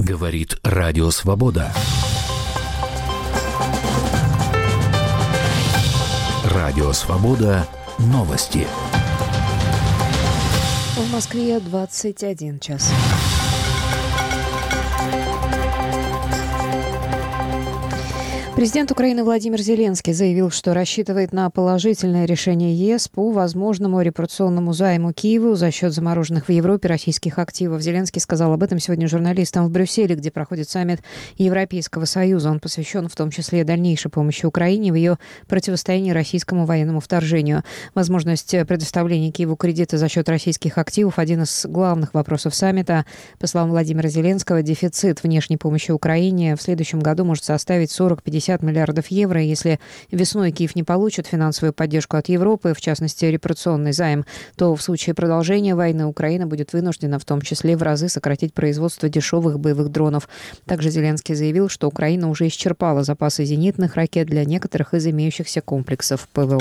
Говорит Радио Свобода. Радио Свобода. Новости. В Москве 21 час. Президент Украины Владимир Зеленский заявил, что рассчитывает на положительное решение ЕС по возможному репарационному займу Киеву за счет замороженных в Европе российских активов. Зеленский сказал об этом сегодня журналистам в Брюсселе, где проходит саммит Европейского Союза. Он посвящен в том числе дальнейшей помощи Украине в ее противостоянии российскому военному вторжению. Возможность предоставления Киеву кредита за счет российских активов – один из главных вопросов саммита. По словам Владимира Зеленского, дефицит внешней помощи Украине в следующем году может составить 40-50 миллиардов евро. Если весной Киев не получит финансовую поддержку от Европы, в частности репарационный займ, то в случае продолжения войны Украина будет вынуждена в том числе в разы сократить производство дешевых боевых дронов. Также Зеленский заявил, что Украина уже исчерпала запасы зенитных ракет для некоторых из имеющихся комплексов ПВО.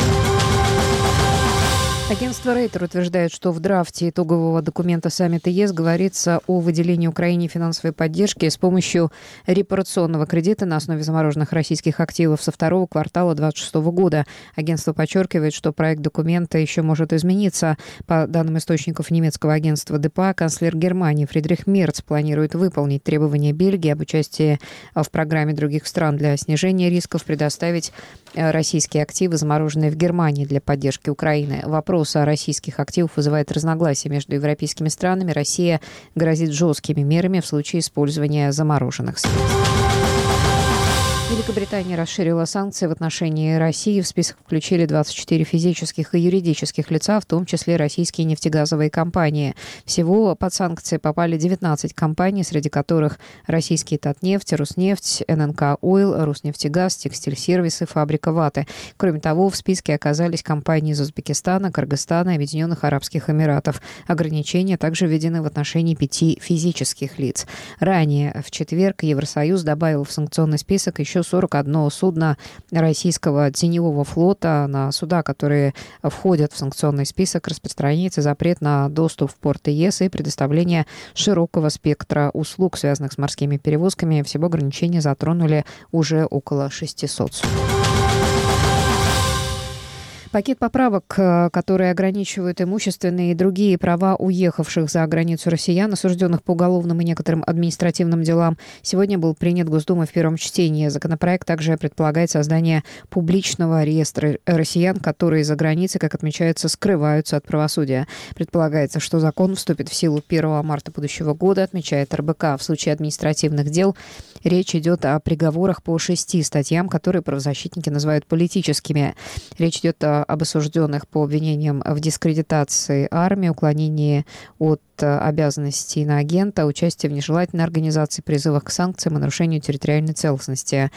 Агентство Рейтер утверждает, что в драфте итогового документа саммита ЕС говорится о выделении Украине финансовой поддержки с помощью репарационного кредита на основе замороженных российских активов со второго квартала 2026 года. Агентство подчеркивает, что проект документа еще может измениться. По данным источников немецкого агентства ДПА, канцлер Германии Фридрих Мерц планирует выполнить требования Бельгии об участии в программе других стран для снижения рисков, предоставить российские активы, замороженные в Германии, для поддержки Украины. Вопрос о российских активах вызывает разногласия между европейскими странами. Россия грозит жесткими мерами в случае использования замороженных средств. Великобритания расширила санкции в отношении России. В список включили 24 физических и юридических лица, в том числе российские нефтегазовые компании. Всего под санкции попали 19 компаний, среди которых российские Татнефть, Роснефть, ННК Ойл, Роснефтегаз, Текстиль-сервисы, фабрика ваты. Кроме того, в списке оказались компании из Узбекистана, Кыргызстана и Объединенных Арабских Эмиратов. Ограничения также введены в отношении 5 физических лиц. Ранее, в четверг, Евросоюз добавил в санкционный список еще 41 судно российского теневого флота. На суда, которые входят в санкционный список, распространяется запрет на доступ в порты ЕС и предоставление широкого спектра услуг, связанных с морскими перевозками. Всего ограничения затронули уже около 600 судов. Пакет поправок, которые ограничивают имущественные и другие права уехавших за границу россиян, осужденных по уголовным и некоторым административным делам, сегодня был принят Госдумой в первом чтении. Законопроект также предполагает создание публичного реестра россиян, которые за границей, как отмечается, скрываются от правосудия. Предполагается, что закон вступит в силу 1 марта будущего года, отмечает РБК. В случае административных дел речь идет о приговорах по 6 статьям, которые правозащитники называют политическими. Речь идет об осужденных по обвинениям в дискредитации армии, уклонении от обязанностей иноагента, участии в нежелательной организации, призывах к санкциям и нарушению территориальной целостности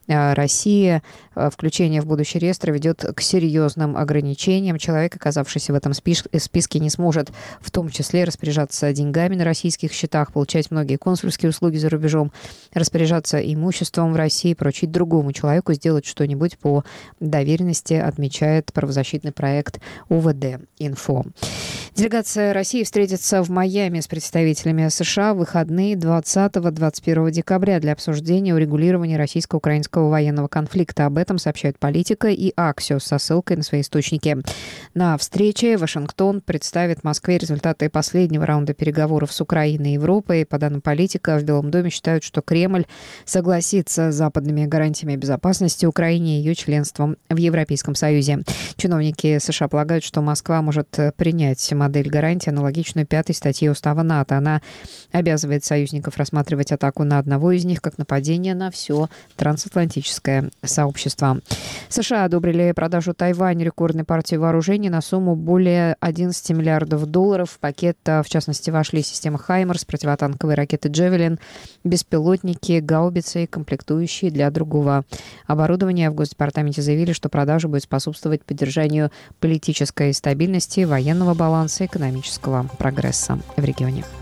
России. Включение в будущий реестр ведет к серьезным ограничениям. Человек, оказавшийся в этом списке, не сможет в том числе распоряжаться деньгами на российских счетах, получать многие консульские услуги за рубежом, распоряжаться имуществом в России, поручить другому человеку сделать что-нибудь по доверенности, отмечает правозащитный проект УВД-Инфо. Делегация России встретится в Майами с представителями США в выходные 20-21 декабря для обсуждения урегулирования российско-украинского военного конфликта. Об этом сообщают «Политика» и «Аксиос» со ссылкой на свои источники. На встрече Вашингтон представит Москве результаты последнего раунда переговоров с Украиной и Европой. По данным «Политика», в Белом доме считают, что Кремль согласится с западными гарантиями безопасности Украине и ее членством в Европейском Союзе. Чиновники США полагают, что Москва может принять модель гарантии, аналогичную 5 статье Устава НАТО. Она обязывает союзников рассматривать атаку на одного из них как нападение на все трансатлантическое сообщество. США одобрили продажу Тайваню рекордной партии вооружений на сумму более 11 миллиардов долларов. В пакет, в частности, вошли системы «Хаймерс», противотанковые ракеты «Джевелин», беспилотники, гаубицы и комплектующие для другого оборудования. В Госдепартаменте заявили, что продажа будет способствовать поддержанию политической стабильности, военного баланса и экономического прогресса в регионе.